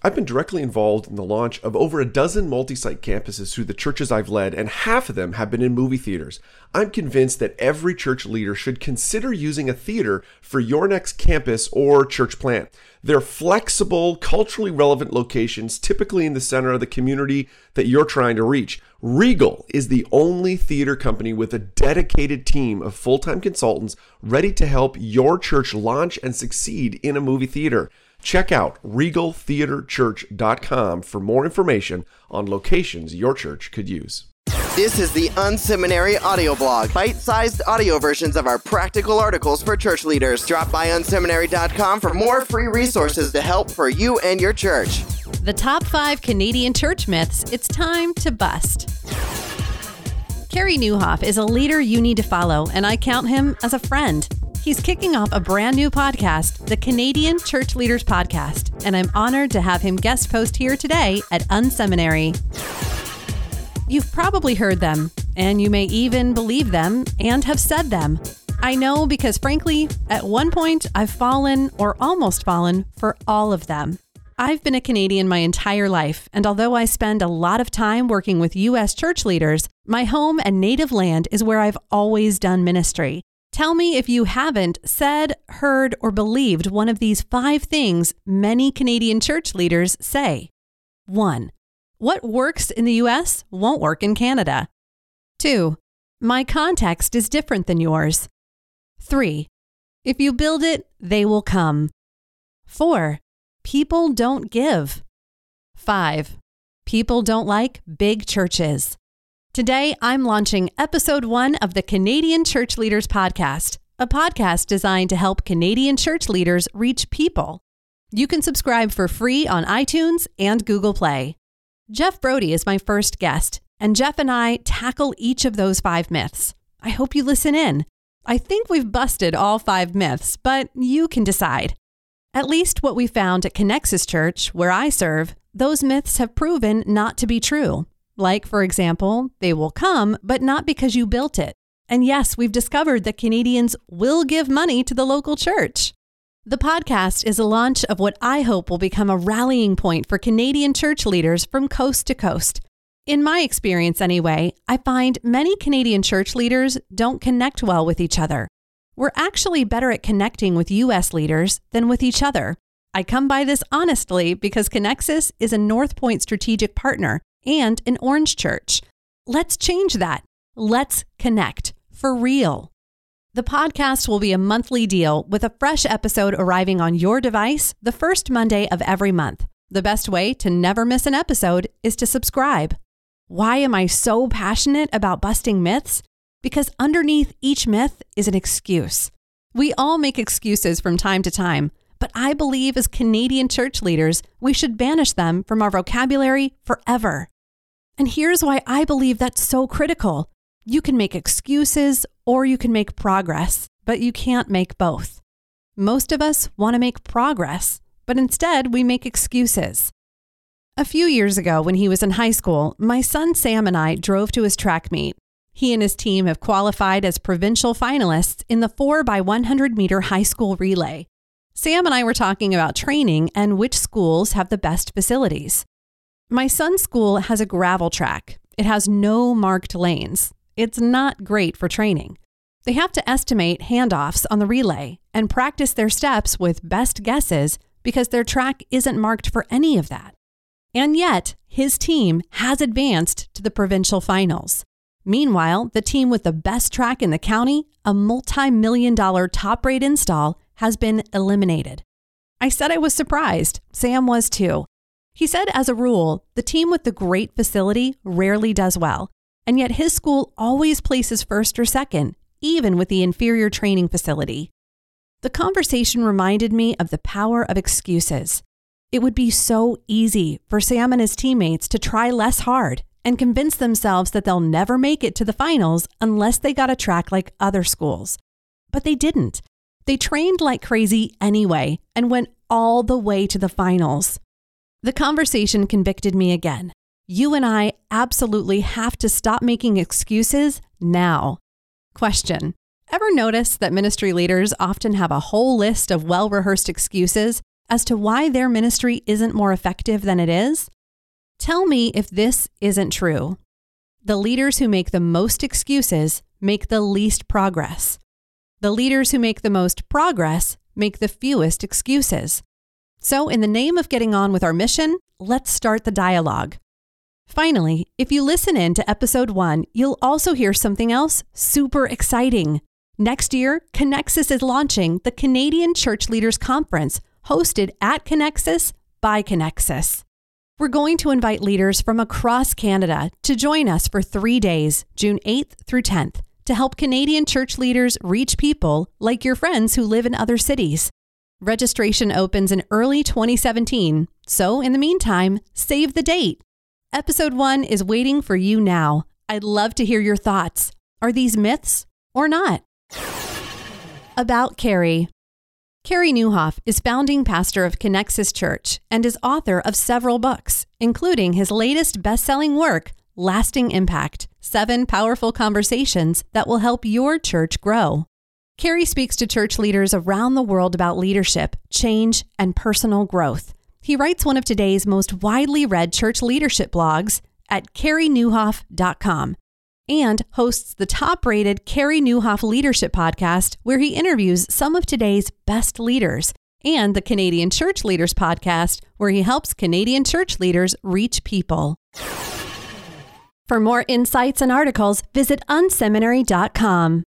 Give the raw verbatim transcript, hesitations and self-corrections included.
I've been directly involved in the launch of over a dozen multi-site campuses through the churches I've led, and half of them have been in movie theaters. I'm convinced that every church leader should consider using a theater for your next campus or church plant. They're flexible, culturally relevant locations, typically in the center of the community that you're trying to reach. Regal is the only theater company with a dedicated team of full-time consultants ready to help your church launch and succeed in a movie theater. Check out regal theater church dot com for more information on locations your church could use. This is the Unseminary audio blog, bite-sized audio versions of our practical articles for church leaders. Drop by unseminary dot com for more free resources to help for you and your church. The top five Canadian church myths it's time to bust. Carey Nieuwhof is a leader you need to follow, and I count him as a friend. He's kicking off a brand new podcast, the Canadian Church Leaders Podcast, and I'm honored to have him guest post here today at Unseminary. You've probably heard them, and you may even believe them and have said them. I know because, frankly, at one point I've fallen or almost fallen for all of them. I've been a Canadian my entire life, and although I spend a lot of time working with U S church leaders, my home and native land is where I've always done ministry. Tell me if you haven't said, heard, or believed one of these five things many Canadian church leaders say. One, what works in the U S won't work in Canada. Two, my context is different than yours. Three, if you build it, they will come. Four, people don't give. Five, people don't like big churches. Today, I'm launching episode one of the Canadian Church Leaders Podcast, a podcast designed to help Canadian church leaders reach people. You can subscribe for free on iTunes and Google Play. Jeff Brody is my first guest, and Jeff and I tackle each of those five myths. I hope you listen in. I think we've busted all five myths, but you can decide. At least what we found at Connexus Church, where I serve, those myths have proven not to be true. Like, for example, they will come, but not because you built it. And yes, we've discovered that Canadians will give money to the local church. The podcast is a launch of what I hope will become a rallying point for Canadian church leaders from coast to coast. In my experience anyway, I find many Canadian church leaders don't connect well with each other. We're actually better at connecting with U S leaders than with each other. I come by this honestly because Connexus is a North Point strategic partner and an Orange church. Let's change that. Let's connect for real. The podcast will be a monthly deal with a fresh episode arriving on your device the first Monday of every month. The best way to never miss an episode is to subscribe. Why am I so passionate about busting myths? Because underneath each myth is an excuse. We all make excuses from time to time, but I believe as Canadian church leaders, we should banish them from our vocabulary forever. And here's why I believe that's so critical. You can make excuses or you can make progress, but you can't make both. Most of us want to make progress, but instead we make excuses. A few years ago when he was in high school, my son Sam and I drove to his track meet. He and his team have qualified as provincial finalists in the four by one hundred meter high school relay. Sam and I were talking about training and which schools have the best facilities. My son's school has a gravel track. It has no marked lanes. It's not great for training. They have to estimate handoffs on the relay and practice their steps with best guesses because their track isn't marked for any of that. And yet, his team has advanced to the provincial finals. Meanwhile, the team with the best track in the county, a multi-million dollar top rate install, has been eliminated. I said I was surprised. Sam was too. He said, as a rule, the team with the great facility rarely does well, and yet his school always places first or second, even with the inferior training facility. The conversation reminded me of the power of excuses. It would be so easy for Sam and his teammates to try less hard and convince themselves that they'll never make it to the finals unless they got a track like other schools. But they didn't. They trained like crazy anyway and went all the way to the finals. The conversation convicted me again. You and I absolutely have to stop making excuses now. Question: ever notice that ministry leaders often have a whole list of well-rehearsed excuses as to why their ministry isn't more effective than it is? Tell me if this isn't true. The leaders who make the most excuses make the least progress. The leaders who make the most progress make the fewest excuses. So, in the name of getting on with our mission, let's start the dialogue. Finally, if you listen in to episode one, you'll also hear something else super exciting. Next year, Connexus is launching the Canadian Church Leaders Conference, hosted at Connexus by Connexus. We're going to invite leaders from across Canada to join us for three days, June eighth through tenth, to help Canadian church leaders reach people like your friends who live in other cities. Registration opens in early twenty seventeen, so in the meantime, save the date. Episode one is waiting for you now. I'd love to hear your thoughts. Are these myths or not? About Carey. Carey Nieuwhof is founding pastor of Connexus Church and is author of several books, including his latest best-selling work, Lasting Impact, Seven Powerful Conversations That Will Help Your Church Grow. Carey speaks to church leaders around the world about leadership, change, and personal growth. He writes one of today's most widely read church leadership blogs at carey nieuwhof dot com and hosts the top-rated Carey Nieuwhof Leadership Podcast, where he interviews some of today's best leaders, and the Canadian Church Leaders Podcast, where he helps Canadian church leaders reach people. For more insights and articles, visit unseminary dot com.